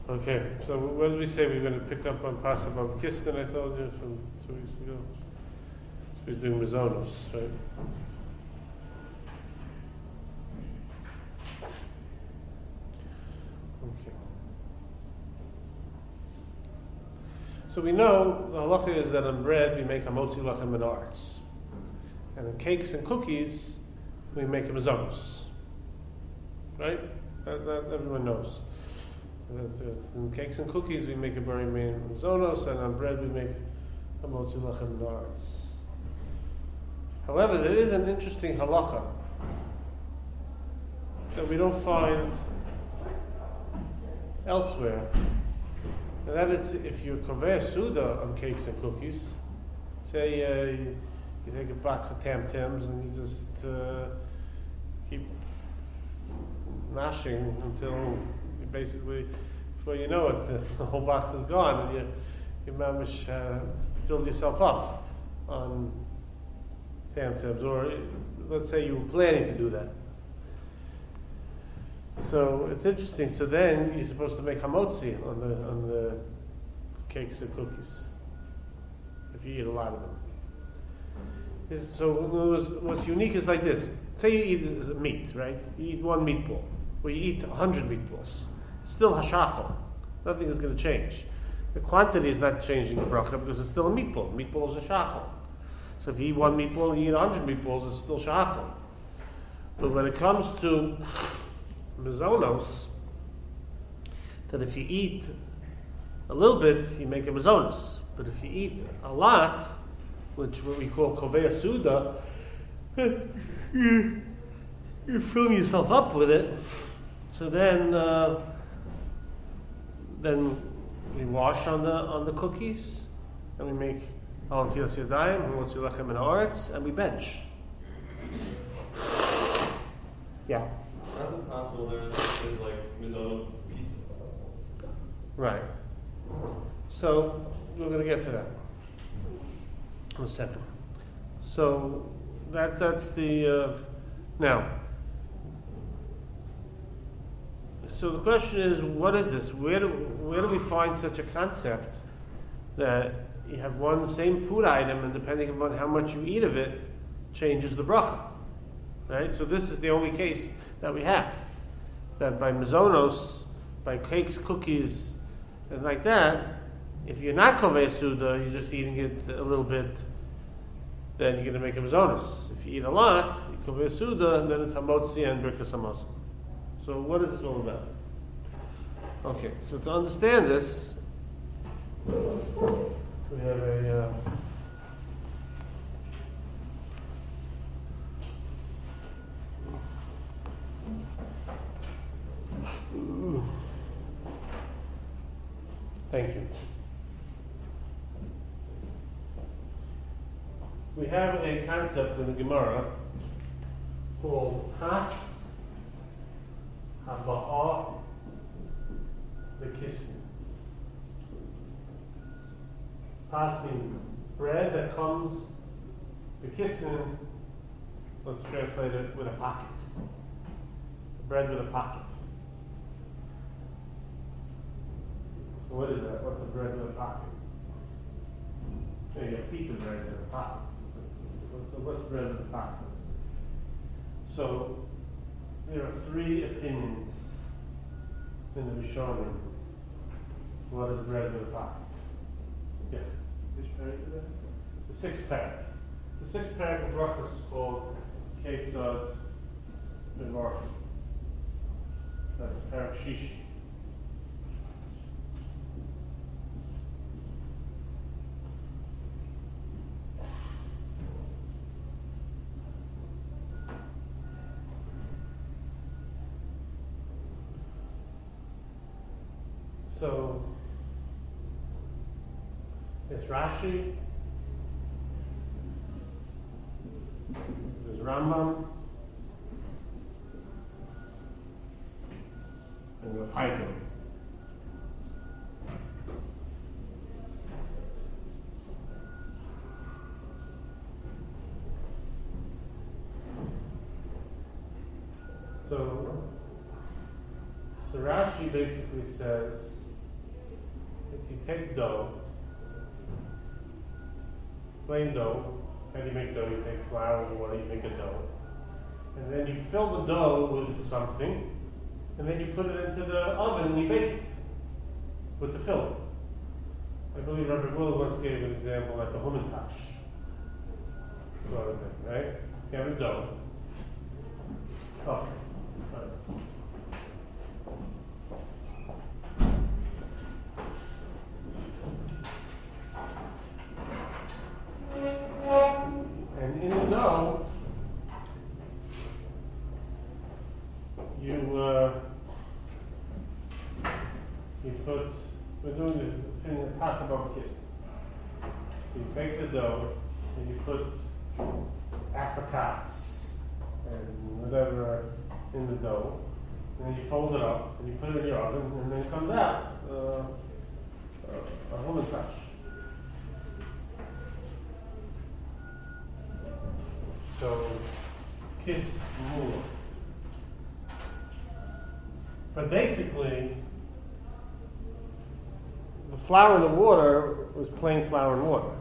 Okay, so what did we say we're going to pick up on Pasuk Kistan? I told you from 2 weeks ago. So we're doing Mizonos, right? Okay. So we know the halacha is that on bread we make hamotzi lachem and arts, and in cakes and cookies we make a mizonos, right? That everyone knows. In cakes and cookies we make a bari main mizonos, and on bread we make hamotzi lachem and arts. However, there is an interesting halacha that we don't find elsewhere. And that is, if you koveh suda on cakes and cookies, say you take a box of Tam Tams and you just keep mashing until you basically, before you know it, the whole box is gone, and you mamish filled yourself up on Tam Tams, or let's say you were planning to do that. So it's interesting. So then you're supposed to make hamotzi on the cakes and cookies if you eat a lot of them. So what's unique is like this. Say you eat meat, right? You eat one meatball, or you eat 100 meatballs. It's still hashachal. Nothing is going to change. The quantity is not changing the bracha because it's still a meatball. Meatball is a shachal. So if you eat one meatball and you eat 100 meatballs, it's still shachal. But when it comes to mizonos, that if you eat a little bit, you make a mizonos. But if you eat a lot, which what we call koveh suda, you're filling yourself up with it. So then we wash on the cookies, and we make al tilas yadayim, hamotzi lechem and haaretz, and we bench. Yeah. How's it possible there's like mizono pizza? Right. So we're going to get to that in a second. So that's the now. So the question is, what is this? Where do we find such a concept that you have one same food item, and depending upon how much you eat of it, changes the bracha? Right. So this is the only case that we have, that by mizonos, by cakes, cookies, and like that, if you're not koveh suda, you're just eating it a little bit, then you're going to make a mizonos. If you eat a lot, you koveh suda, and then it's hamotzi and birkas hamazon. So what is this all about? Okay, so to understand this, we have a thank you. We have a concept in the Gemara called Has Haba'ah V'Kisnin. Has means bread that comes, V'Kisnin, let's translate it, with a pocket. Bread with a pocket. So what is that? What's a bread with a pocket? You have pita bread with a pocket. What's bread with a pocket? So there are three opinions in the Rishonim. What is bread with a pocket? Yeah. Which parak is that? The sixth parak. The sixth parak of brachos is called Ketzad Mevarchim. That's parak Shishi. So it's Rashi, there's Rambam, and the Haidon. So Rashi basically says is you take dough, plain dough. How do you make dough? You take flour and water, you make a dough. And then you fill the dough with something, and then you put it into the oven and you bake it with the filling. I believe Rabbi Will once gave an example like the Humintash. Sort of thing, right? You have a dough. Oh. And in the dough, you put, we're doing this thing of pasta barbecue. You take the dough and you put apricots and whatever in the dough, and then you fold it up and you put it in your oven, and then it comes out a Humintash. So, kiss more. But basically, the flour and the water was plain flour and water.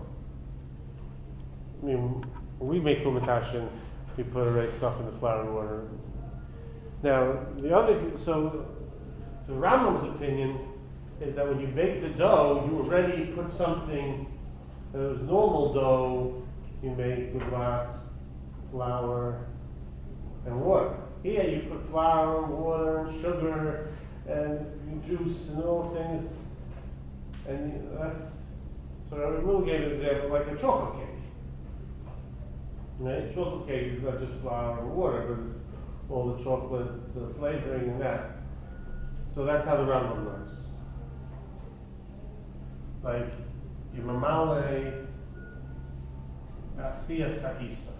I mean, when we make Humintash, we put already stuff in the flour and water. Now, so the Rambam's opinion is that when you bake the dough, you already put something that was normal dough, you make with what? Flour and water. Here you put flour, water, and sugar, and juice, and all things. And that's, so I will give an example, like a chocolate cake. Right? Chocolate cake is not just flour and water, but it's all the chocolate, the flavoring and that. So that's how the Rambam works. Like, you mamale asiya sa'isa.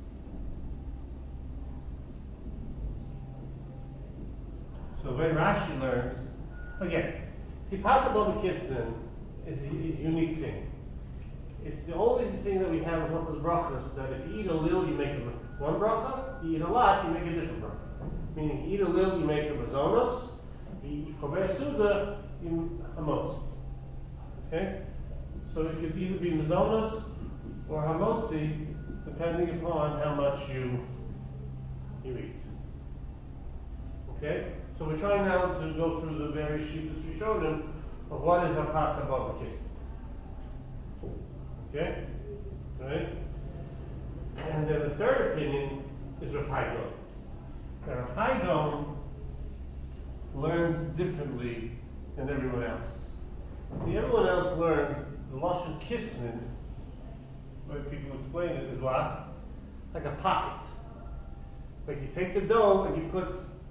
So when Rashi learns, again, see, Pasa Bobakistan is a unique thing. It's the only thing that we have in Hilchos Brachos that if you eat a little, you make one bracha. You eat a lot, you make a different bracha. Meaning, you eat a little, you make a mazonos. You eat kovei suda, you hamotzi. Okay, so it could either be mazonos or hamotzi, depending upon how much you eat. Okay. So we're trying now to go through the various shittas we showed him of what is a pasa barbecue. Okay? Right? And then the third opinion is Rav Hai Gaon. Now Rav Hai Gaon learns differently than everyone else. See, everyone else learned the Lashon Kisnin, the way people explain it, is what? Like a pocket. Like you take the dough and you put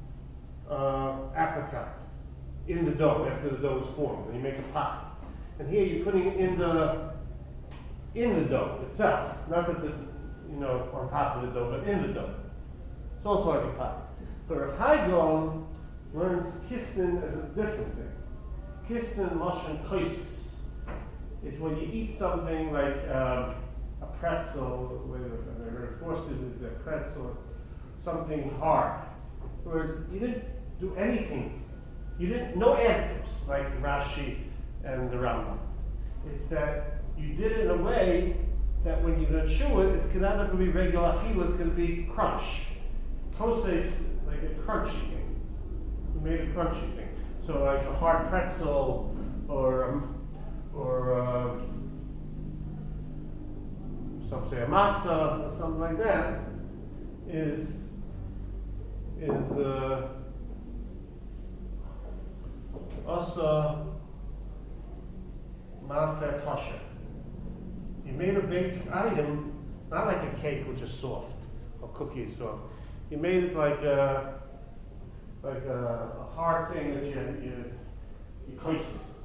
apricot in the dough after the dough is formed, and you make a pocket. And here you're putting it in the dough itself, not that on top of the dough, but in the dough. It's also like a pocket. But Rav Hai Gaon learns kisnin as a different thing. Kisnin lashon koisus. It's when you eat something like a pretzel, Foster's is a pretzel, something hard. Whereas you didn't do anything. No additives like Rashi and the Rambam. It's that you did it in a way that when you're going to chew it, it's not going to be regular achila, it's going to be crunch. Kosei like a crunchy thing. You made a crunchy thing. So like a hard pretzel or some say a matzah or something like that is also mafer kosher. You made a baked item, not like a cake which is soft or cookie is soft. You made it like a hard thing that you kosher.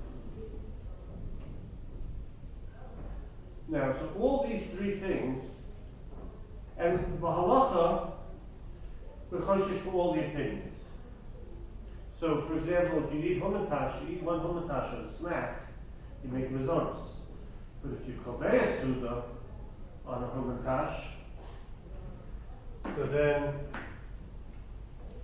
Now, so all these three things, and the halacha, we're kosher for all the opinions. So, for example, if you eat Humintash, you eat one Humintash as a snack, you make mazonos. But if you kovei a suda on a Humintash, so then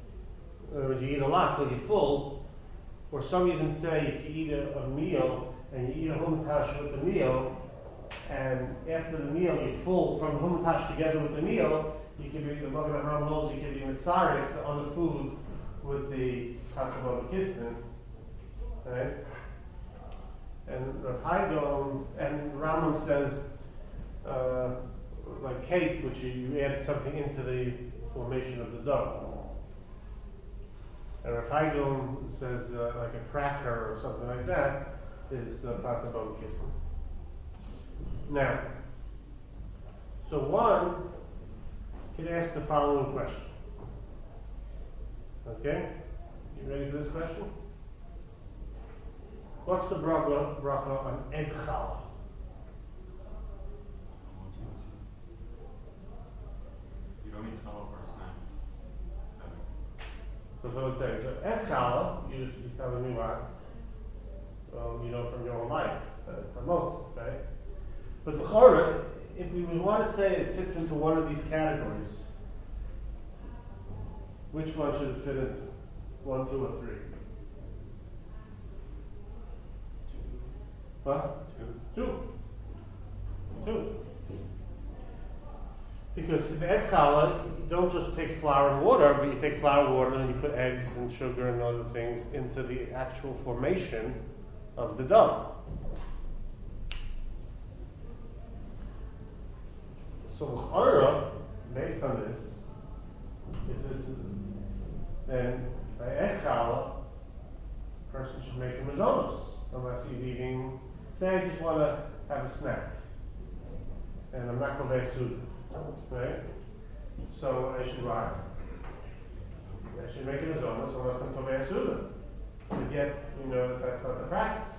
you eat a lot till you're full, or some even say if you eat a meal and you eat a humatash with the meal, and after the meal you're full from humatash together with the meal, you can be the Magen Avraham knows you can be mitzaref the other food with the Chasabah Kisnin, right? And Rav Haidom and Rambam says like cake, which you added something into the formation of the dough. And Rav Haidom says like a cracker or something like that is Chasabah Kisnin. Now, so one can ask the following question. Okay? You ready for this question? What's the bracha on egg challah? You don't need challah for a snack. So let's say, so egg challah, you're telling me what? Well, you know from your own life that it's a motz, right? But the chorah, if we would want to say it fits into one of these categories, which one should it fit into? 1, 2, or 3? Huh? 2. 2. Because in the egg challah, you don't just take flour and water, but you take flour and water and you put eggs and sugar and other things into the actual formation of the dough. So l'chora, based on this, if this is, then by egg challah, a person should make a mazonos, unless he's eating, say I just want to have a snack, and I'm not going to suda, right? So I should what? I should make a mazonos unless I'm tovei suda. But yet, you know that's not the practice.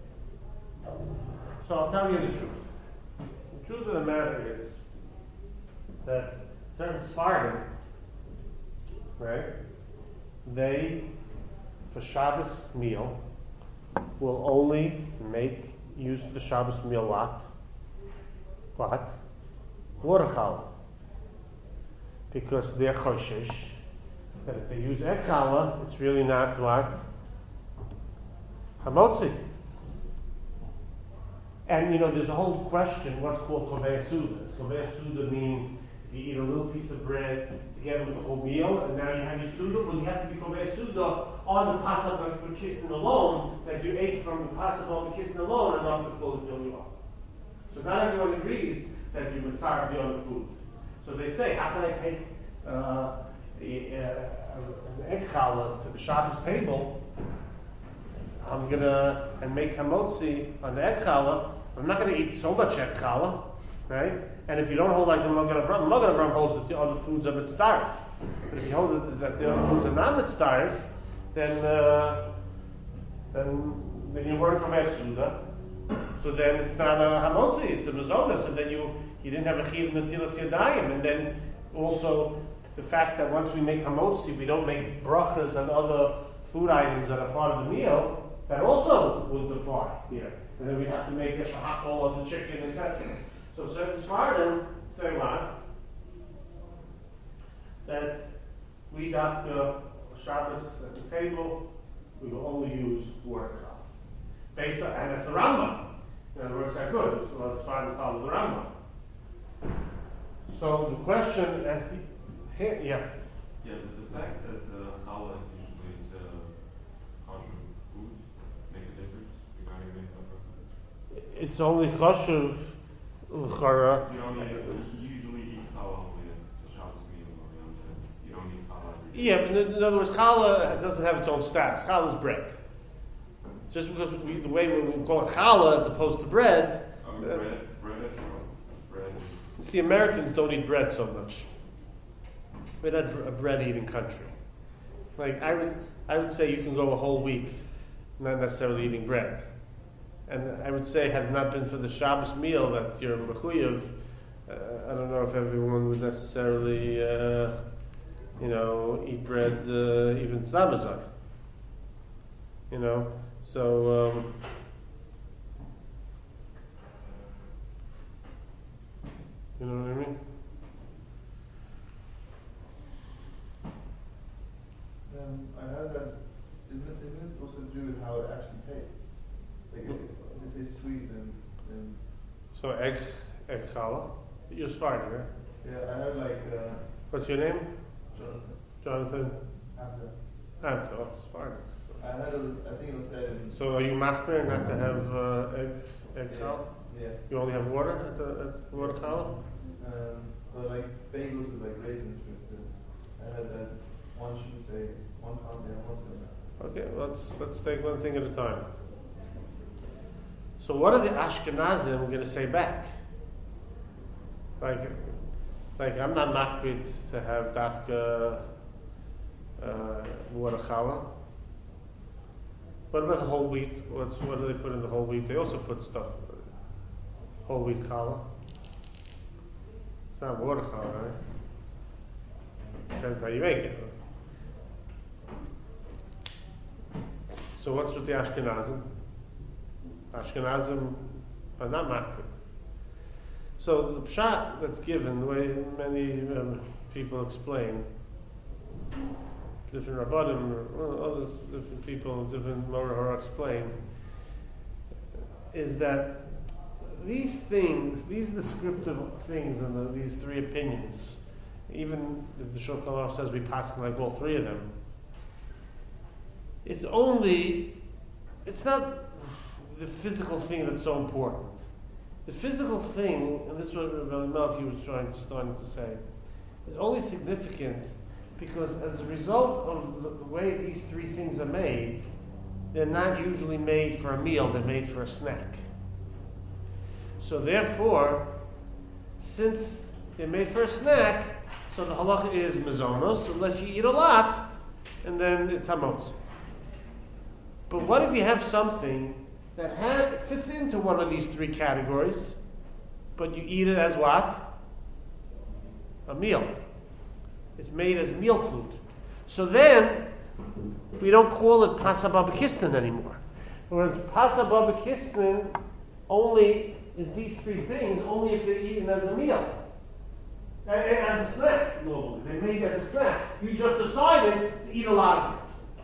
So I'll tell you the truth. The truth of the matter is that certain Sfardim, right, they, for Shabbos meal, will only use the Shabbos meal what? Water challah. Because they're choshesh, that if they use egg challah, it's really not what? Hamotzi. And there's a whole question, what's called kovei suda. Does kovei suda mean if you eat a little piece of bread together with the whole meal, and now you have your suda? Well, you have to be kovei suda on the pasach b'kisnin alone, that you ate from the pasach b'kisnin alone enough to fully fill you up. So not everyone agrees that you would start the other food. So they say, how can I take an egg challah to the Shabbos table? I'm gonna make hamotzi on the egg challah. I'm not gonna eat so much egg challah, right? And if you don't hold like the Magen Avraham holds that the other foods are mitzdarif. But if you hold that the other foods are not mitzdarif, then you weren't kovei suda. So then it's not a hamotzi, it's a mazonos, and then you didn't have a chiv netilas yadayim, and then also the fact that once we make hamotzi, we don't make brachas and other food items that are part of the meal. That also wouldn't apply here. And then we'd have to make a shahakol of the chicken, etc. So certain Sfardim say what? That we after Shabbos at the table, we will only use water challah. Based on, and that's the Rambam. In other words, that good. So a lot of Sfardim follow the Rambam. So the question here, yeah. Yeah, the fact that challah usually is kosher food make a difference regarding the It's only chashuv l'chara. You usually eat challah only at the Shabbos meal or Yom Tov. You don't eat challah every day. Yeah, but in other words, challah doesn't have its own status. Challah is bread. Just because the way we call it challah as opposed to bread. Bread is bread. See, Americans don't eat bread so much. We're not a bread-eating country. Like I would say, you can go a whole week not necessarily eating bread. And I would say, had it not been for the Shabbos meal that you're mechuyev, I don't know if everyone would necessarily, eat bread even tzlabazar. So. You know what I mean? I heard that isn't it also to do with how it actually tastes? Like if it's sweet, then So egg challah. You're fine, right? yeah. I had like What's your name? Jonathan. Jonathan. After Oh, it's fine. I had I think it was said in. So are you machmir not to have egg challah? Yes. You only have water at the water challah? But like bagels with like raisins, for instance. I had that one should say one can't say one say. Okay, let's take one thing at a time. So what are the Ashkenazim going to say back? Like I'm not makbid to have dafka water challah. What about the whole wheat? What do they put in the whole wheat? They also put stuff, whole wheat challah. It's not water challah, right? Depends how you make it. So what's with the Ashkenazim? Ashkenazim are not makbid. So the pshat that's given, the way many people explain, different rabbanim, others, different people, different morah explain, is that these things, these descriptive things in these three opinions, even if the Shulchan Aruch says we pass like all three of them, it's not the physical thing that's so important. The physical thing, and this is what Rabbi Melchi was starting to say, is only significant because as a result of the way these three things are made, they're not usually made for a meal, they're made for a snack. So therefore, since they're made for a snack, so the halacha is mezonos, unless you eat a lot, and then it's hamotzi. But what if you have something that fits into one of these three categories, but you eat it as what? A meal. It's made as meal food. So then, we don't call it pasa babakistan anymore. Whereas pasa babakistan only is these three things, only if they're eaten as a meal. As a snack, normally. They're made as a snack. You just decided to eat a lot of it.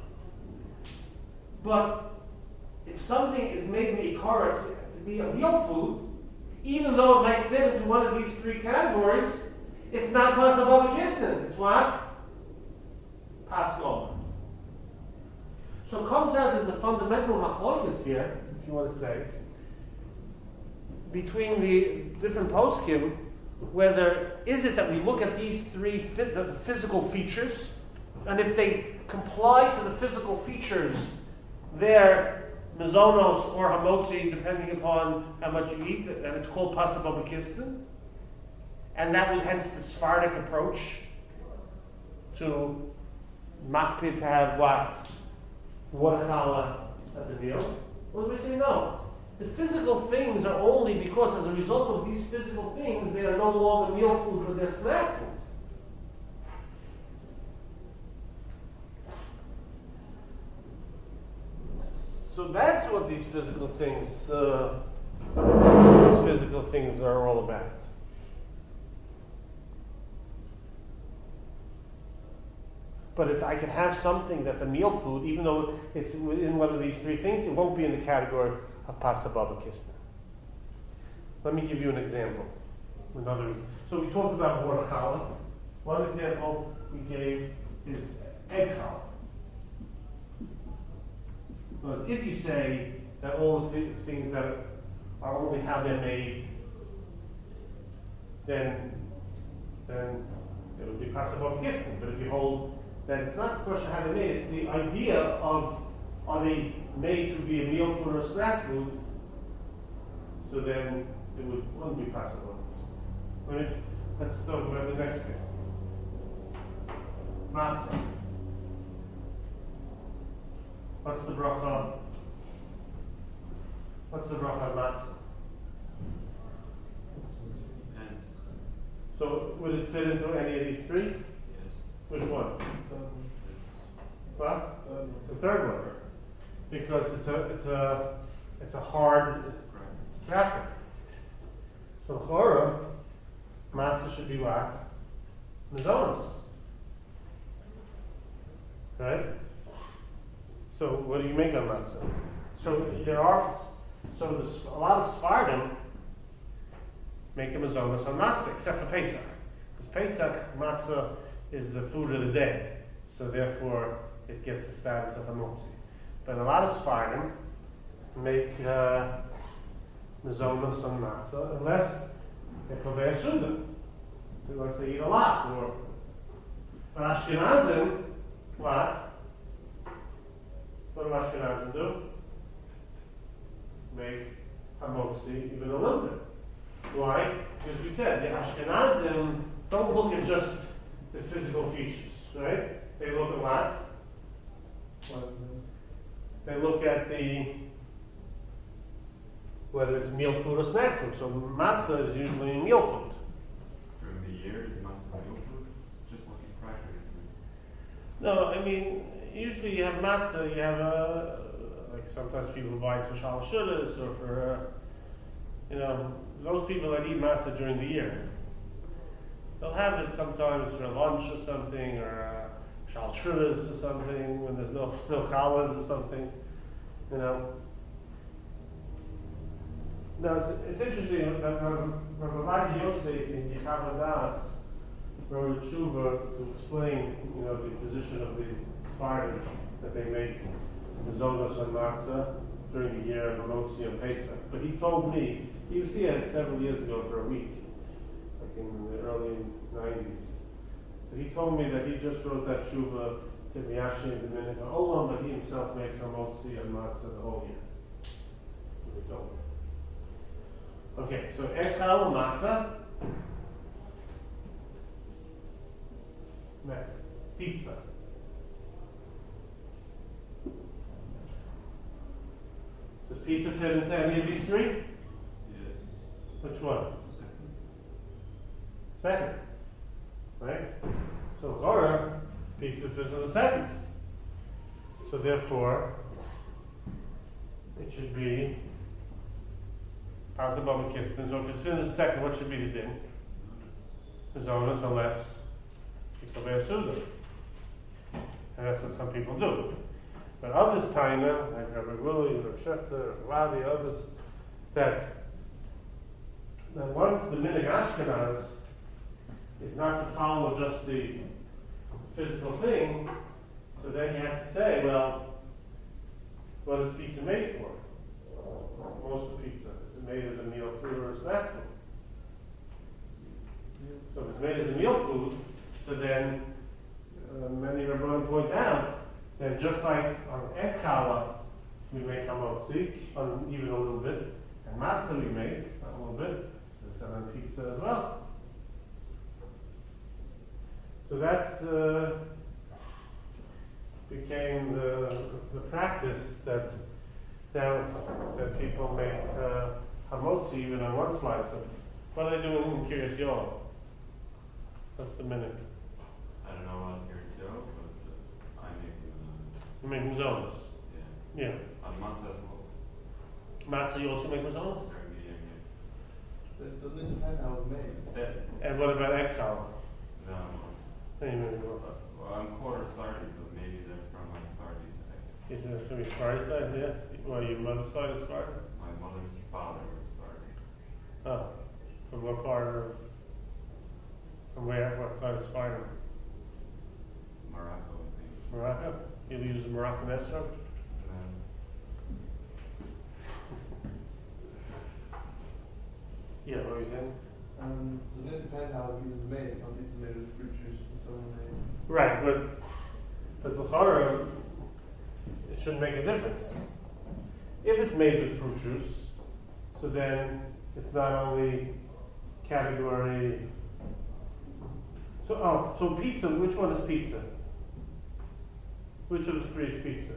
But if something is made in ikara to be a meal food, even though it might fit into one of these three categories, it's not pasa babakistan. It's what? Pascha. So it comes out there's a fundamental machlokas here, if you want to say, between the different poskim, whether is it that we look at these three the physical features, and if they comply to the physical features, they're mezonos or hamotzi, depending upon how much you eat, and it's called pasa babakistan. And that was hence the Sephardic approach to makpid to have what? Water challah at the meal. Well, we say no. The physical things are only because as a result of these physical things, they are no longer meal food, but they're snack food. So that's what these physical things are all about. But if I could have something that's a meal food, even though it's within one of these three things, it won't be in the category of pasa babakistan. Let me give you an example. So we talked about water challah. One example we gave is egg challah. But if you say that all the things that are only how they're made, then it would be pasa babakistan. But if you hold that it's not a question of how they're made, it's the idea of are they made to be a meal food or a snack food, so then it wouldn't be pasa babakistan. Let's talk about the next thing. Matzah. What's the bracha? What's the bracha of matzah? Depends. So would it fit into any of these three? Yes. Which one? What? The third one. Because it's a hard bracket. So chora, matzah should be what? Mezonos. Right? So what do you make on matzah? So there are So a lot of Sephardim make a mazonos on matzah, except for Pesach. Because Pesach, matzah is the food of the day. So therefore, it gets the status of hamotzi. But a lot of Sephardim make mazonos on matzah, unless they're kovei suda, unless they eat a lot. But Ashkenazim, what? What do Ashkenazim do? Make hamotzi even a little bit. Why? Because we said the Ashkenazim don't look at just the physical features, right? They look at what? They look at whether it's meal food or snack food. So matzah is usually meal food. During the year, is matzah meal food? Just like in Friday, isn't it? No, I mean, usually you have matzah, you have like sometimes people buy it for shalosh shudas or for, those people that eat matzah during the year. They'll have it sometimes for lunch or something, or shalosh shudas or something, when there's no challahs or something, Now, it's interesting that Rav Ovadia Yosef in Yechava Das wrote a tshuva to explain, the position of the Sephardim that they make mazonos on matzah during the year of Hamotzi and Pesach. But he told me, he was here several years ago for a week, like in the early 90s. So he told me that he just wrote that tshuva to Miyashe in Dominica Olam, but he himself makes Hamotzi and matzah the whole year. He told me. Okay, so echal matzah. Next, pizza. Does pizza fit into any of these three? Yes. Which one? Second. Right? So chora, pizza fits in the second. So therefore, it should be Pasabam Kistin. So if it's in the second, what should be the din? Mazonos, unless it's a Suda. And that's what some people do. But others, Taina, like Rabbi Willie, Rabbi Schechter, Rabbi others, that once the Minig Ashkenaz is not to follow just the physical thing, so then you have to say, well, what is pizza made for? Most of pizza. Is it made as a meal food or a snack food? So if it's made as a meal food, so then many Rabbanim point out that just like on egg challah we make hamotzi, even a little bit, and matzah we make a little bit, so it's on pizza as well. So that became the practice that people make hamotzi even on one slice of. What are they doing in Kiryat Yom? What's the minute? I don't know about Kiryat Yom, but I make You make mazonos. Yeah. On matzah as well. Matzah you also make mazonos? During the year, It doesn't depend how it's made. yeah. And what about egg challah? No. Well, I'm quarter Sephardi, so maybe that's from my Sephardi side. Is it from your Sephardi side? Yeah. Well, your mother's side is Sephardi? My mother's father was Sephardi. Oh. From what part of? From where? What part of Sephardi? Morocco, I think. Morocco? You use a Moroccan restaurant? Yeah, what were you saying? Doesn't it depend how a pizza is made? Some pizza made with fruit juice and some made. Right, but l'chara, it shouldn't make a difference. If it's made with fruit juice, so then it's not only category. So pizza. Which one is pizza? Which of the three is pizza?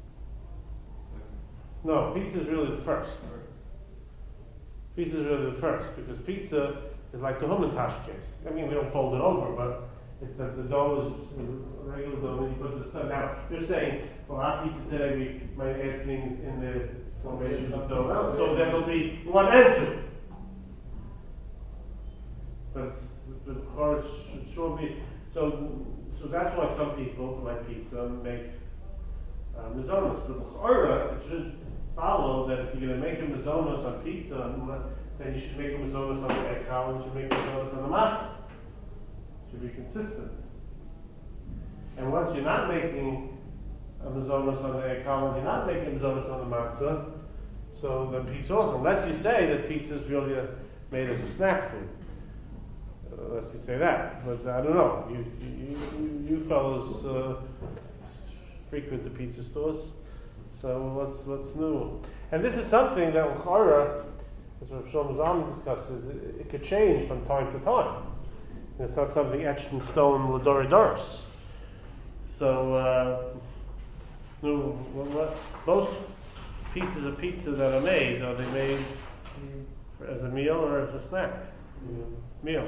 No, pizza is really the first. Pizza is really the first because pizza is like the hummintash case. I mean, we don't fold it over, but it's that the dough is regular dough and you put the stuff. Now, you're saying, well, our pizza today we might add things in the formation of dough. So there will be one and two. But the chorus should sure be. So that's why some people like pizza make mazonos. But the chora, it should follow that if you're going to make a mazonos on pizza, then you should make a mazonos on the egg challah, and you should make a mazonos on the matzah. It should be consistent. And once you're not making a mazonos on the egg challah, and you're not making a mazonos on the matzah, so the pizza also, unless you say that pizza is really made as a snack food. Unless you say that, but I don't know. You fellows frequent the pizza stores, so what's new? And this is something that L'chara, as Rav Shlomo Zalman discusses, it could change from time to time. It's not something etched in stone l'dorei doros. So, most pieces of pizza that are they made as a meal or as a snack? Meal.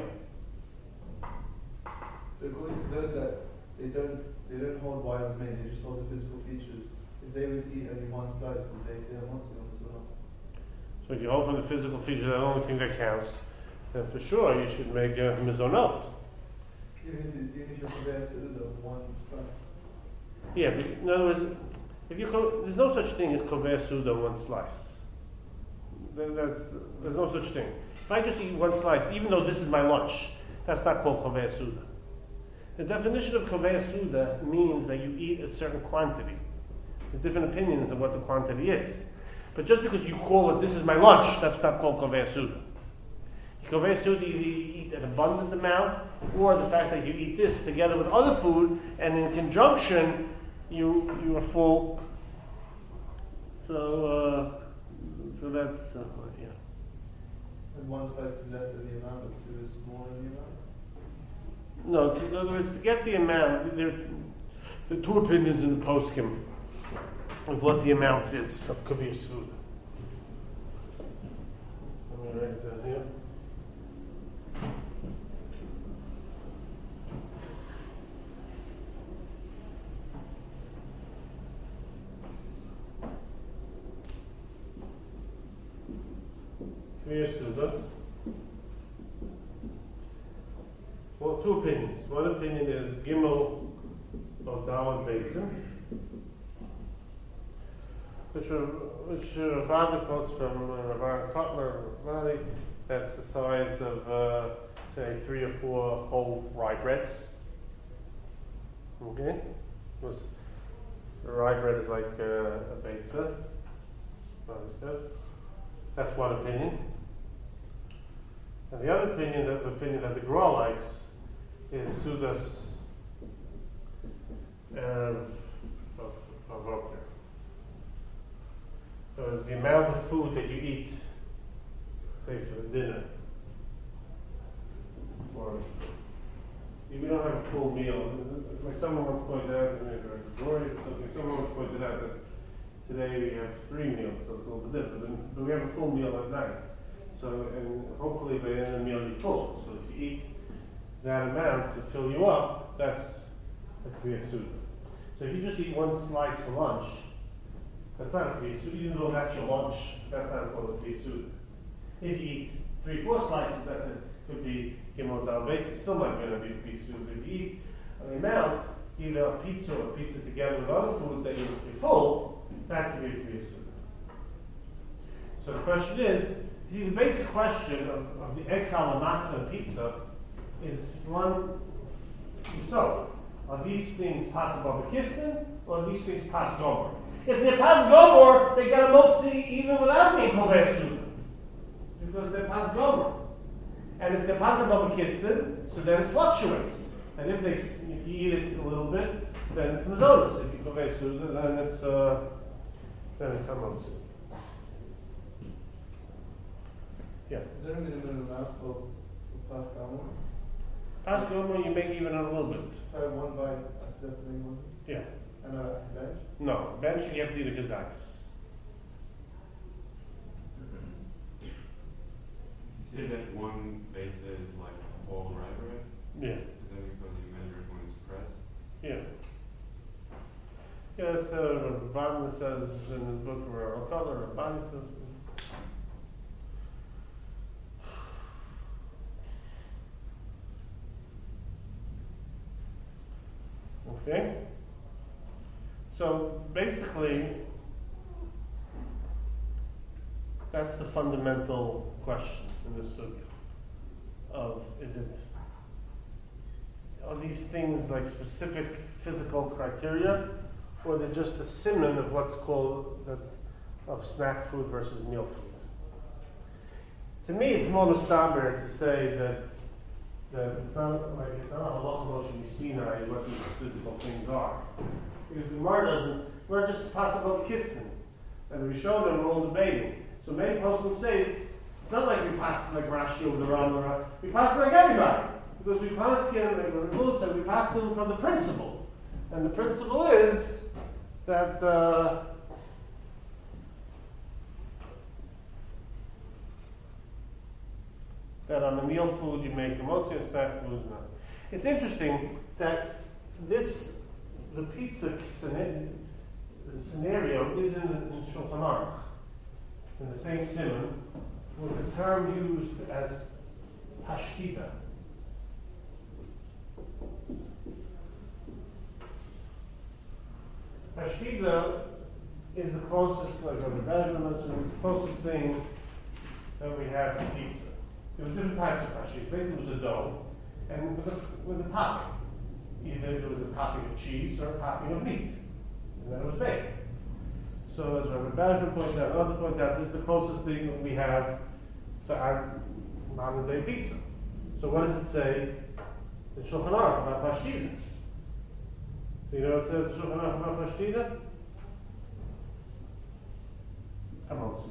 So according to those that they don't hold wild maize, they just hold the physical features. If they would eat only one slice, would they say I'm as well? So if you hold from the physical features, the only thing that counts, then for sure you should make a mizonot. Even if you're convinced one slice. Yeah, but in other words, there's no such thing as koveh suda one slice. There's no such thing. If I just eat one slice, even though this is my lunch, that's not called koveh suda. The definition of koveh suda means that you eat a certain quantity. There's different opinions of what the quantity is. But just because you call it, this is my lunch, that's not called koveh suda. Koveh suda, you eat an abundant amount, or the fact that you eat this together with other food, and in conjunction, you are full. So that's yeah. And one slice is less than the amount, but two is more than the amount? No, in other words, to get the amount, there are two opinions in the poskim of what the amount is of kavir suda. Let me write it down here. Kavir suda. Well, two opinions. One opinion is Gimel of Dalet Beitzim, which Ravada quotes from Rav Kotler, Ravadi, that's the size of, say, 3 or 4 whole rye breads. Okay? So rye bread is like a beitza. That's one opinion. And the other opinion, the opinion that the Gra likes, is Sudas of Oker. So it's the amount of food that you eat, say for dinner, or if you don't have a full meal. Like someone once pointed out, someone once pointed out that today we have 3 meals, so it's a little bit different. But we have a full meal at night. So, and hopefully by the end of the meal you're full. So if you eat that amount to fill you up, that's a Kriya Suda. So if you just eat one slice for lunch, that's not a Kriya Suda. Even though that's your lunch, that's not called a Kriya Suda. If you eat 3-4 slices, could be Gimel Dal Basic, still not going to be a Kriya Suda. If you eat an amount, either of pizza or pizza together with other foods that you're full, that could be a Kriya Suda. So the question is, see, the basic question of the egg challah, matzah, and pizza is one, so, are these things possible b'kistin, or are these things pas gomer? If they're pas gomer, they got a motzi even without being koveh suda, because they're pas gomer. And if they're possible b'kistin, so then it fluctuates. And if you eat it a little bit, then it's mazonos. If you koveh suda, then it's a motzi. Yeah. Is there a minimum amount for pas gomer? Pas gomer, you make even a little bit. If I have one bite, that's the main one? Yeah. And a bench? No, bench you have to eat a gazais. You say that one beta is like a whole rye bread? Yeah. Is that because you measure it when it's pressed? Yeah. Yeah, that's Rabban says in his book where Al-Qadr, Rabban says. Okay. So basically, That's the fundamental question in the sugya. Are these things like specific physical criteria, or they're just a siman of what's called of snack food versus meal food? To me, it's more mustaber to say that it's not a halacha Moshe Sinai what these physical things are, because the Gemara doesn't. We're just possible kistin, and we show them we're all debating. So many poskim say it's not like we pass like Rashi over the Rambam. We pass like everybody, because we pass him like the rules, and we pass them from the principle, and the principle is that. That on the meal food you make motzi, and snack food no. It's interesting that the pizza scenario is in Shulchan Aruch, in the same simon, with the term used as pashtida. Pashtida is the closest, like the measurements, the closest thing that we have to pizza. There were different types of pashtida. Basically, it was a dough, and with a topping. Either it was a topping of cheese or a topping of meat, and then it was baked. So, as Rabbi Bajra points out, another point out, this is the closest thing that we have to our modern-day pizza. So, what does it say in Shulchan Aruch about pashtida? So, you know what it says in Shulchan Aruch about pashtida? Hamotzi.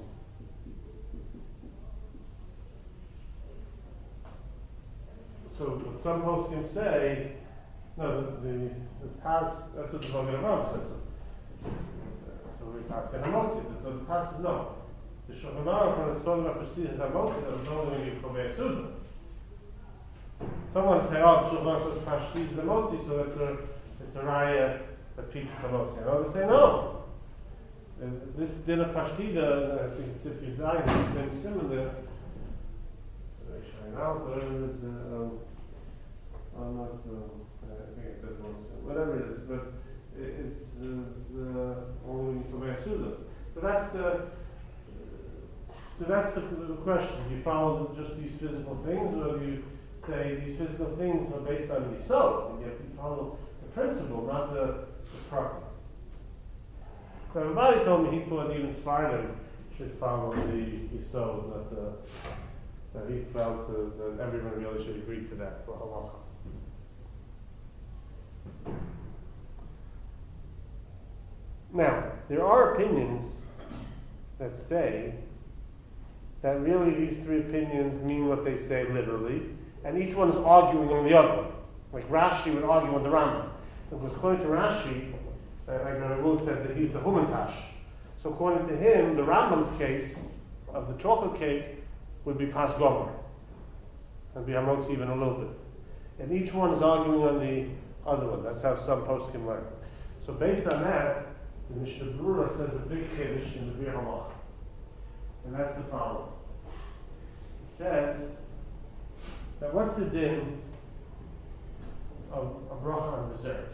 So what some poskim say, no, the Taz, that's what the Vogel Rav says. So we pass the Hamotzi. The Taz says no. The Shulchan Aruch, when it's talking about prestige and Hamotzi, there's no going to be Kovei Suda. Someone say, oh, the Shulchan Aruch says prestige and Hamotzi, so it's a raya that pizza Hamotzi. And others say no. This din of pashtida, I think it's if you die, it's the same similar. Out there is I'm not I think I said once, whatever it is, but it's only when you come back Suda. So that's the question. Do you follow just these physical things, or do you say these physical things are based on the yisod, and you have to follow the principle, not the practice? So everybody told me he thought even Sfardim should follow the yisod, not the. That he felt that everyone really should agree to that for halacha. Now, there are opinions that say that really these three opinions mean what they say literally, and each one is arguing on the other one. Like Rashi would argue on the Rambam. Because according to Rashi, like Rabbi said that he's the Humantash. So according to him, the Rambam's case of the chocolate cake would be pas gomer, and be hamotzi even a little bit. And each one is arguing on the other one. That's how some poskim learn. So based on that, the Mishnah Berurah says a big kiddush in the Bir Halach. And that's the following. It says that what's the din of a bracha on dessert?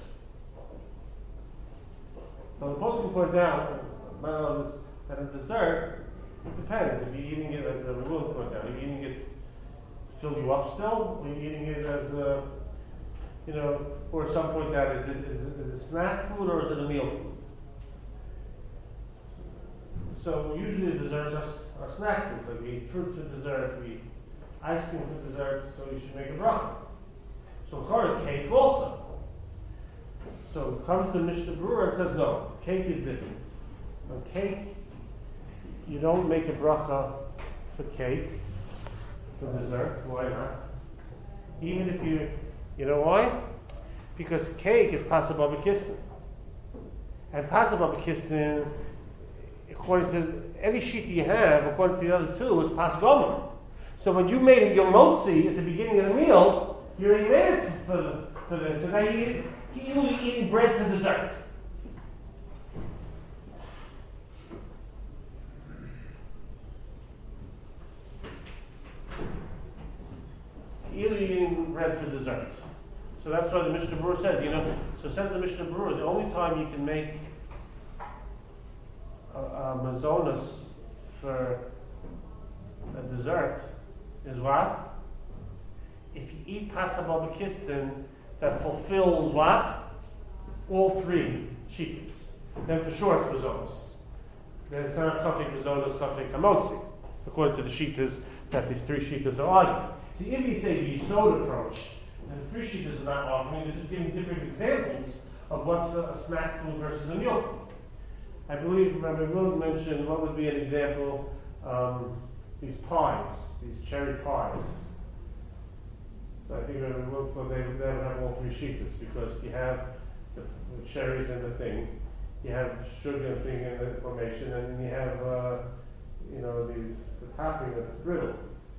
So the poskim point out that a dessert, it depends. If you're eating it, as the Rebbe pointed out, are you eating it to fill you up still? Or are you eating it as a, or some point out, is it snack food or is it a meal food? So usually desserts are snack food. Like we eat fruits for dessert, we eat ice cream for dessert, so you should make a bracha. So chorah, cake also. So it comes to Mishnah Berurah and says no, cake is different. On cake, you don't make a bracha for cake, for dessert. Why not? Even if you know why? Because cake is possible b'kisnin. And possible b'kisnin, according to any sheet you have, according to the other two, is pas gomer. So when you made a yomotzi at the beginning of the meal, you already made it for this. So now you're eating bread for dessert. Either eating bread for dessert. So that's why the Mishnah Berurah says, so says the Mishnah Berurah, the only time you can make a mazonos for dessert is what? If you eat pasa babakistan, that fulfills what? All three shitas. Then for sure it's mazonos. Then it's not something mazonos, something kamotzi, according to the shitas that these three shitas are arguing. See, if you say the Yisod approach, and the three shitas are not arguing, they're just giving different examples of what's a snack food versus a meal food. I believe Rabbi Will mentioned what would be an example, these pies, these cherry pies. So I think Rabbi Will thought they would have all three shitas because you have the cherries in the thing, you have sugar and thing in the formation, and then you have the topping that's brittle.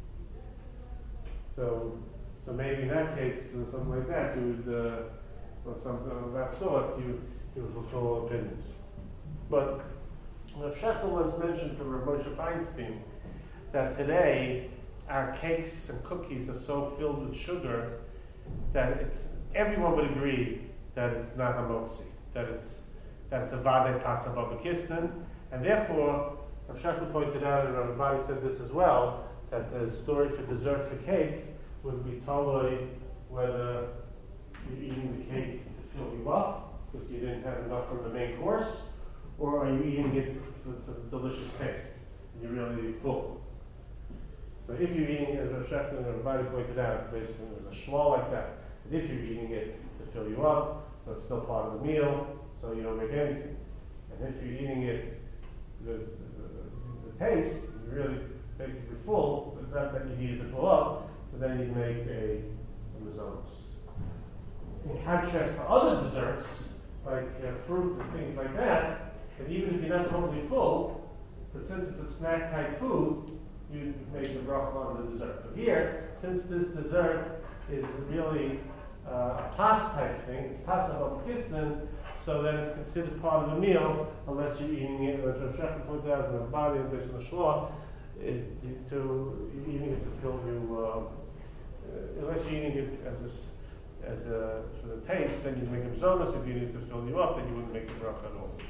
So maybe in that case, something like that, you would, or something of that sort, you would fulfill all opinions. But Rav Shechtel once mentioned from Rav Moshe Feinstein that today our cakes and cookies are so filled with sugar that everyone would agree that it's not a motzi, that it's a vade pasa babakistan, and therefore Rav Shechtel pointed out, and Rav Badi said this as well, that the story for dessert for cake would be totally whether you're eating the cake to fill you up because you didn't have enough from the main course, or are you eating it for the delicious taste and you're really full. So if you're eating, as Rav Shechtel and everybody pointed out, basically there's a shloh like that, but if you're eating it to fill you up, so it's still part of the meal, so you don't make anything. And if you're eating it the taste, you're really basically full, but not that you need it to fill up, so then you make a mazonos. In contrast to other desserts, like fruit and things like that even if you're not totally full, but since it's a snack type food, you make the bracha on the dessert. But here, since this dessert is really a pas type thing, it's pasa babakistan, so then it's considered part of the meal unless you're eating it, as Rav Shechtel pointed out in the body and based on the shloh, eating it to fill you, unless you're eating it for the taste, then you make a mazonos. If you eat it to fill you up, then you wouldn't make the bracha at all.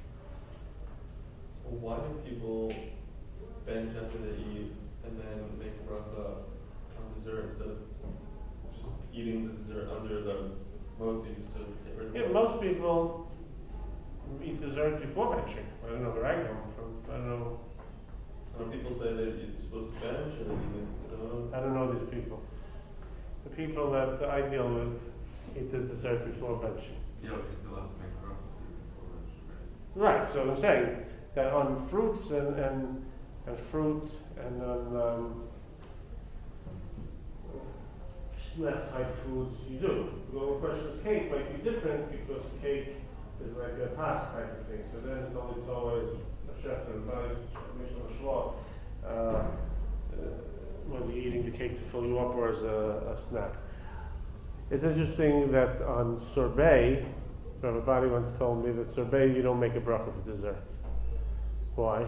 So why do people bench after they eat and then make a bracha on dessert instead of just eating the dessert under the motzi just to get rid of it? Most people eat dessert before benching. I don't know where I come from. I don't know. Some people say that you're supposed to bench or that you I don't know these people. The people that I deal with eat the dessert before benching. Yeah, you still have to make a bracha before benching, right? Right, so I'm saying that on fruits and fruit and on snack type foods you do. The only question is cake might be different because cake is like a pas type of thing. So then it's only always a chef and whether you're eating the cake to fill you up or as a snack. It's interesting that on sorbet, everybody once told me that sorbet you don't make a bracha for dessert. Why?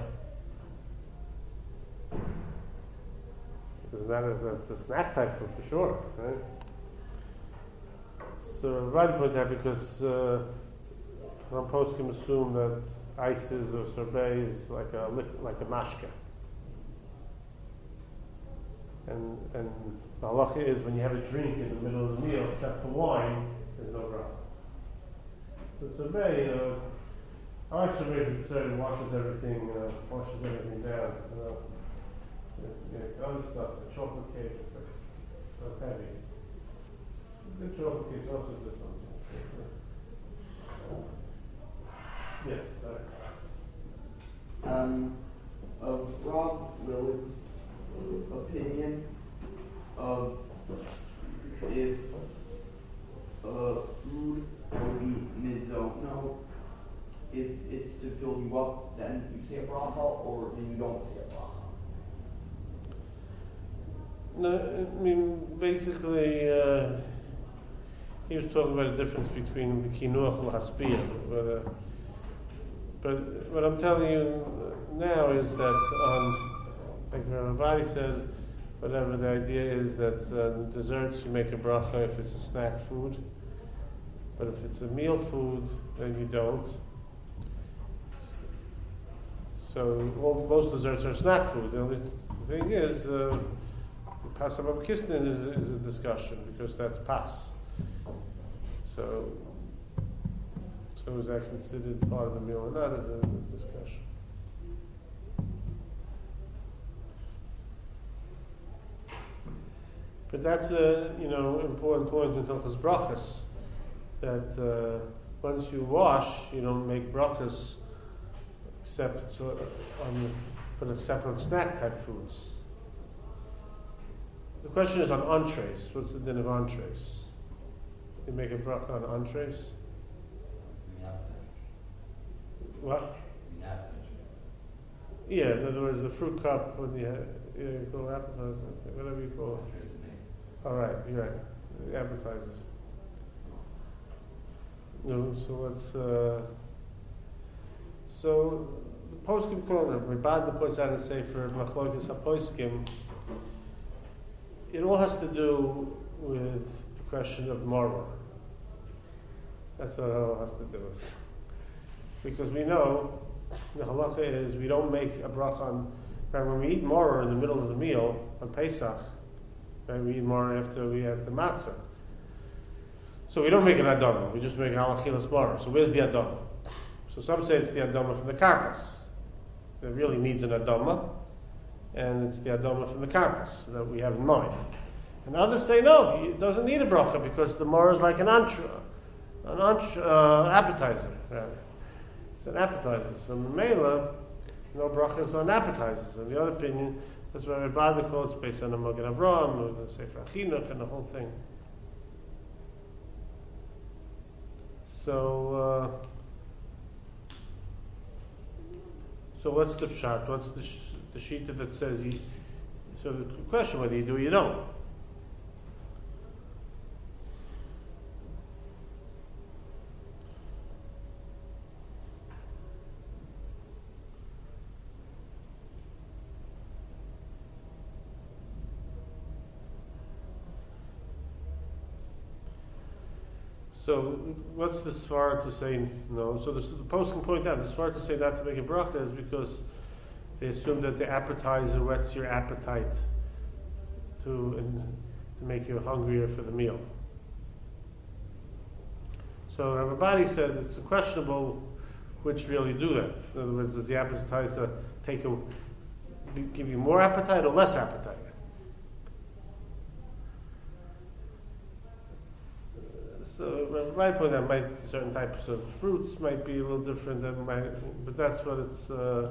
Because that's a snack type food for sure, right? So everybody points out because some poskim assume that ices or sorbet is like a mashka. And the halacha is when you have a drink in the middle of the meal, except for wine, there's no bracha. So sorbet, I like sorbet for dessert. It washes everything down. It's other stuff, the chocolate cake, it's like so heavy. Good chocolate cake is also good sometimes. Yes, sorry. Of Rob Willard's opinion of if food would be mizono, if it's to fill you up, then you say a bracha, or then you don't say a bracha. No, I mean basically he was talking about the difference between the kinuach and the haspiyah. But what I'm telling you now is that like everybody said, whatever the idea is that desserts you make a bracha if it's a snack food, but if it's a meal food then you don't. So most desserts are snack food. The only thing is, Pas Abba Kisnin is a discussion because that's pas. So is that considered part of the meal or not is a discussion. But that's a important point in Hilchos Brachos, that once you wash, you don't make brachas except on snack type foods. The question is on entrees. What's the din of entrees? You make a bracha on entrees? What? Yeah, in other words, the fruit cup when you call appetizers, whatever you call it. All right, you're right. Appetizers. No, so what's so the poskim corner, Rebbe points out in Sefer Machlokes HaPoskim, it all has to do with the question of maror. That's what it all has to do with. Because we know the halacha is we don't make a bracha on, right, when we eat maror in the middle of the meal on Pesach, right, we eat maror after we have the matzah. So we don't make an adama, we just make halachilas maror. So where's the adama? So some say it's the adama from the karpas. It really needs an adama, and it's the adama from the karpas that we have in mind. And others say no, it doesn't need a bracha because the maror is like an appetizer. Rather. It's an appetizer. So Mela, no brachas on appetizers. And the other opinion, that's why Rebbe quotes based on the Magen Avraham, or the Sefer Achinuch, and the whole thing. So what's the pshat? What's the shita that says so the question whether you do or you don't. So what's the svara to say no? So the post can point out the svara to say not to make a bracha is because they assume that the appetizer whets your appetite to make you hungrier for the meal. So everybody said it's questionable which really do that. In other words, does the appetizer give you more appetite or less appetite? So my point out, certain types of fruits might be a little different but that's what it's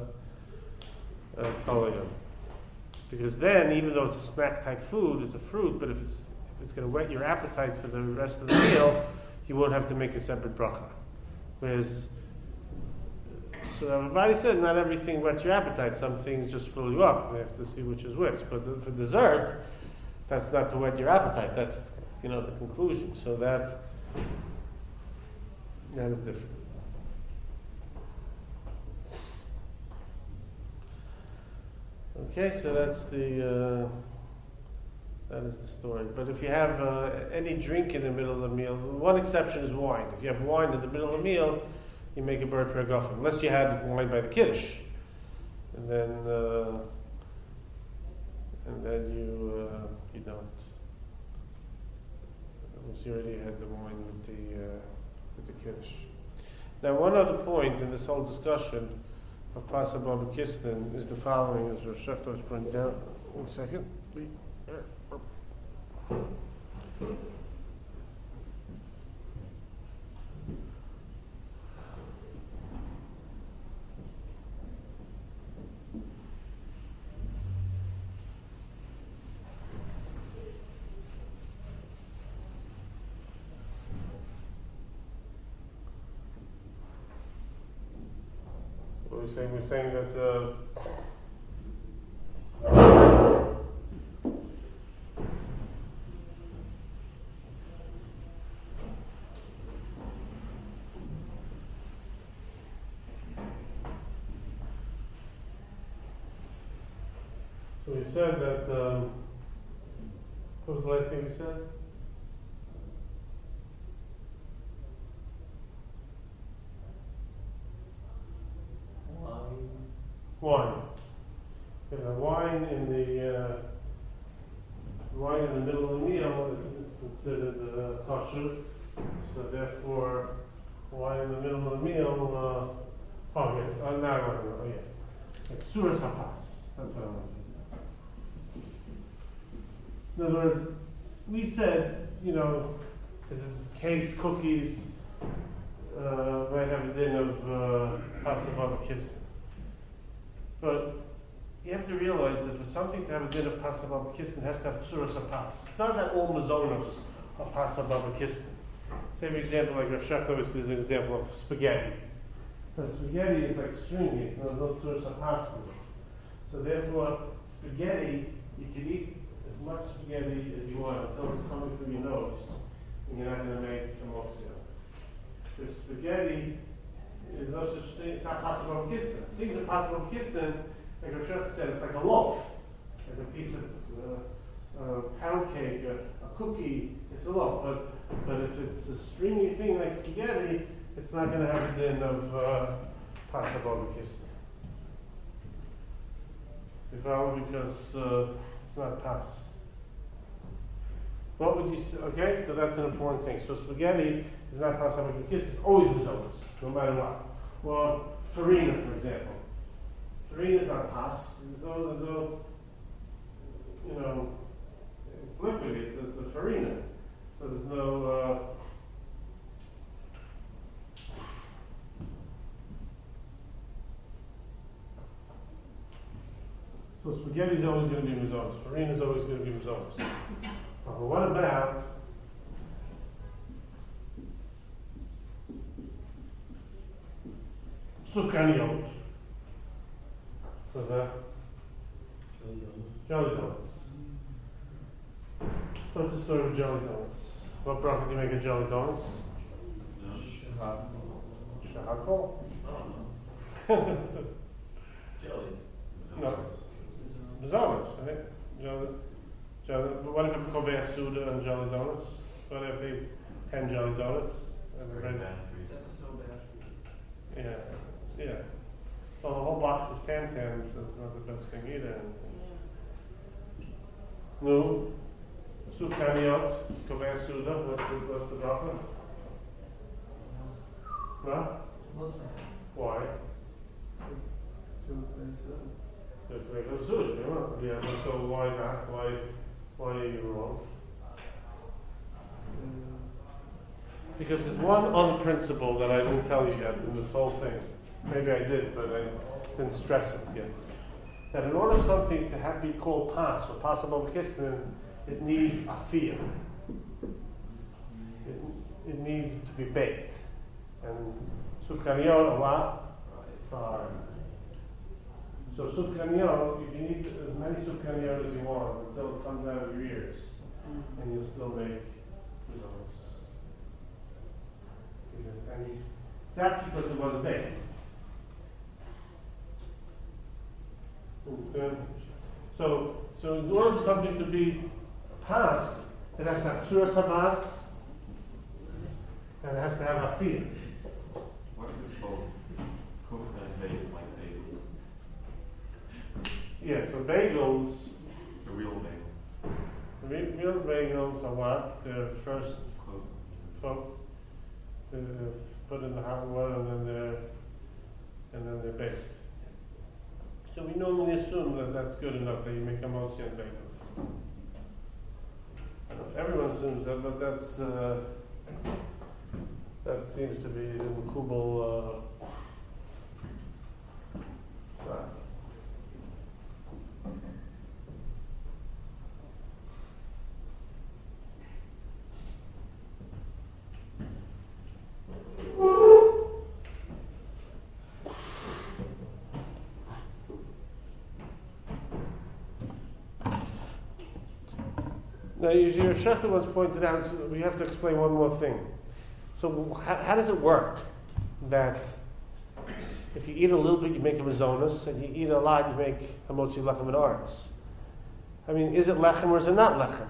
telling you. Because then, even though it's a snack type food, it's a fruit. But if it's going to whet your appetite for the rest of the meal, you won't have to make a separate bracha. Whereas, so everybody said not everything whets your appetite. Some things just fill you up. You have to see which is which. But for dessert, that's not to whet your appetite. That's the conclusion. So that is different. Okay, so that is the story. But if you have any drink in the middle of the meal, one exception is wine. If you have wine in the middle of the meal, you make a ber peragofen, unless you had wine by the kiddush, and then you don't. Unless you already had the wine with the kiddush. Now, one other point in this whole discussion of Pas Abba Kisnin is the following, as Rav Shechter is pointing down. 1 second. What we're saying? We're saying that so we said that what was the last thing we said? wine. Wine in the middle of the meal is considered kosher. So therefore, wine in the middle of the meal. Like suras hapas. That's what I want to do. In other words, we said, is it cakes, cookies, might have a din of pasabava kissing. But you have to realize that for something to have a din of pasabava kissing, it has to have suras hapas. It's not that all mazonos are pasabava kissing. Say, for example, like Rav Shach always gives an example of spaghetti. But spaghetti is like stringy, so there's no suras hapas in it. So therefore, spaghetti, you can eat as much spaghetti as you want until it's coming from your nose, and you're not going to make emulsio. The spaghetti is no such thing, it's not possible kistan. Things are possible kistan, like Rav Shach said, it's like a loaf, like a piece of pound cake, a cookie, it's a loaf. But if it's a stringy thing like spaghetti, it's not going to have a din of possible kistan. Because it's not pas. What would you say? Okay, so that's an important thing. So spaghetti is not pas habakis, it's always mazonos, no matter what. Well, farina, for example. Farina is not pas. There's no, it's liquid, it's a farina. So there's no, so spaghetti is always going to be mazonos. Farina is always going to be mazonos. But what about sufganiyot? What's that? Jelly donuts. What's the story with jelly donuts? What bracha do you make of jelly donuts? Shahakol? Jelly. No. Mazonos, right? Jelly. But what if it's Kovei Suda and jelly donuts? What if they 10 jelly donuts? That's so bad. Yeah. Well, the whole box of Tam-Tams is not the best thing either. No. Sufganiyot, Kovei Suda, what's the bracha? What? Why? Yeah, so why not? Why are you wrong? Because there's one other principle that I didn't tell you yet in this whole thing. Maybe I did, but I didn't stress it yet. That in order for something to be called pas or possible kistin, it needs a feel. It needs to be baked. And sufganiyot, a what? So sufganiyot, you can eat as many sufganiyot as you want until it comes out of your ears, and you'll still make results. And that's because it wasn't baked. Understand? So in order for something to be pas, it has to have tzuras hamas, and it has to have a feel. What is it called? Cooked and baked like bagels? Yeah, so bagels, The real bagel. real bagels are what? They're first cooked, put in the hot water, and then they're baked. So we normally assume that that's good enough that you make a motzi and bagels. I don't know if everyone assumes that, but that seems to be the Makubal. Now, your Shechta once pointed out, so we have to explain one more thing. So, how does it work that if you eat a little bit, you make a mazonos, and you eat a lot, you make a motzi lechem and arts? I mean, is it lechem or is it not lechem?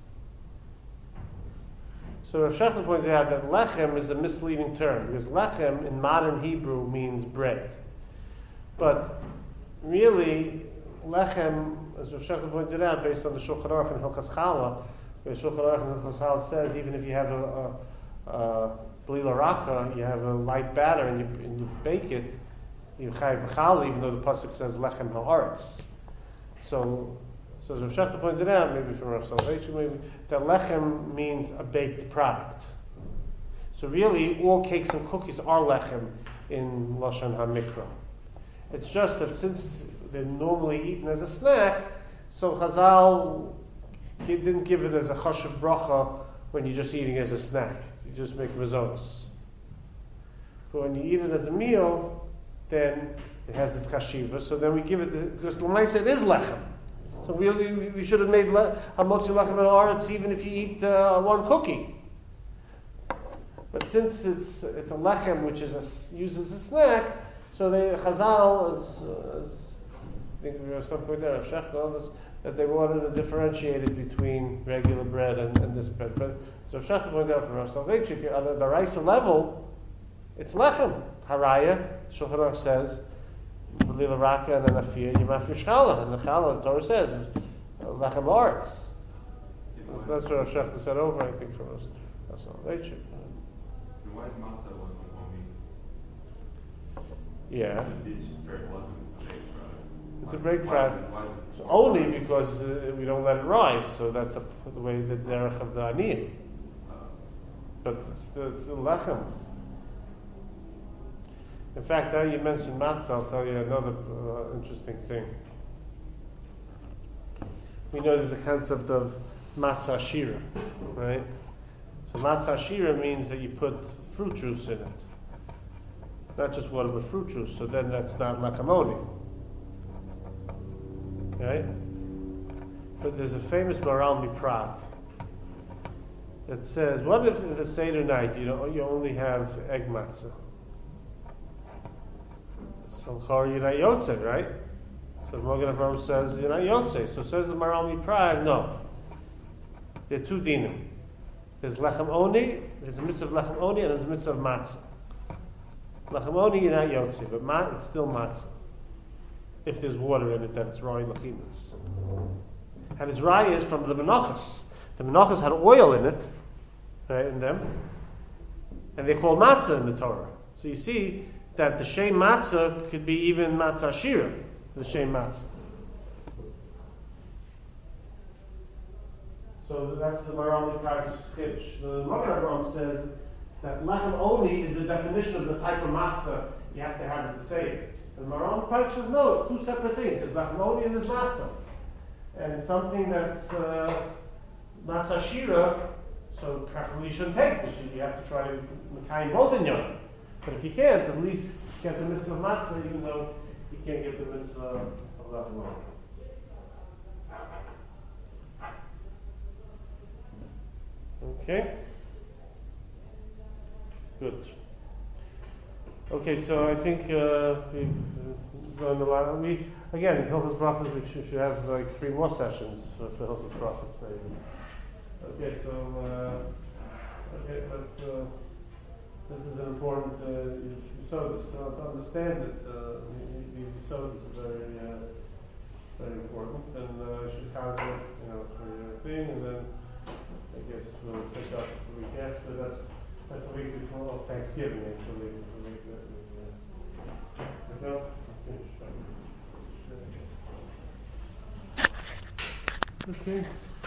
So, Rav Shechta pointed out that lechem is a misleading term because lechem in modern Hebrew means bread, but really, lechem, as Rav Shechter pointed out, based on the Shulchan Aruch and Hilchas Challah, where Shulchan Aruch and Hilchas Challah says even if you have a blila raka, you have a light batter and you bake it, you chayav b'challah, even though the pasuk says lechem ha'aretz. So as Rav Shechter pointed out, maybe from Rav Soloveitchik, maybe that lechem means a baked product. So really, all cakes and cookies are lechem in Lashon HaMikra. It's just that since they're normally eaten as a snack, so Chazal didn't give it as a chashuv bracha when you're just eating it as a snack. You just make rizonos. But when you eat it as a meal, then it has its chashiva. So then we give it, because l'maisa it is lechem. So really, we should have made hamotzi lechem ha'aretz even if you eat one cookie. But since it's a lechem which is used as a snack, so Chazal, as I think we were some point there, Rav Shechter, others, that they wanted to differentiate it between regular bread and this bread. But so Rav Shechter pointed out from Rav Soloveitchik, on the Raisa level, it's lechem. Haraya, Shulchan Aruch says, Lila Raka and an Afir, Yimafir Shchala, and the Challah, the Torah says, lechem arts. So that's what Rav Shechter said over, I think, from Rav Soloveitchik. Why is matzah only? Yeah. It's just very pleasant. It's a baked product. Why is it Only because we don't let it rise, so that's the way the derech of the aniyim. But it's the lechem. In fact, now you mentioned matzah, I'll tell you another interesting thing. We know there's a concept of matzah shira, right? So matzah shira means that you put fruit juice in it. Not just water, but fruit juice, so then that's not lakamoni. Right? But there's a famous Maral Miprag that says, what if the Seder night you only have egg matzah? So you're not yotze, right? So Magen Avraham says you're not yotze. So says the Maral Miprag, no. There are two dinim. There's lechem oni, there's a mitzvah of lechem oni, and there's a mitzvah of matzah. Lechem oni, you're not yotze, but it's still matzah. If there's water in it, then it's roi lachinas. And its rye is from the menachos. The menachos had oil in it, right, in them, and they're called matzah in the Torah. So you see that the shem matzah could be even matzah shira, the shem matzah. So that's the Maral Miprag's chiddush. The Magen Avraham says that lechem oni is the definition of the type of matzah you have to have at the Seder. And Maral Miprag says no, it's two separate things. There's lechem oni and there's matzah. And it's something that's matzah shira, so preferably you shouldn't take. You have to try to make both in Yom. But if you can't, at least get the mitzvah of matzah, even though you can't get the mitzvah of lechem oni. Okay. Good. Okay, so I think we've learned a lot. Again, in Hilchos Brachos, we should have like 3 more sessions for Hilchos Brachos, maybe. Okay, so this is an important yesodus to understand it. These yesodus are very, very important, and you should concentrate, for your thing, and then I guess we'll pick up the week after. That's the week before Thanksgiving, actually. It's the week that we finish. Okay.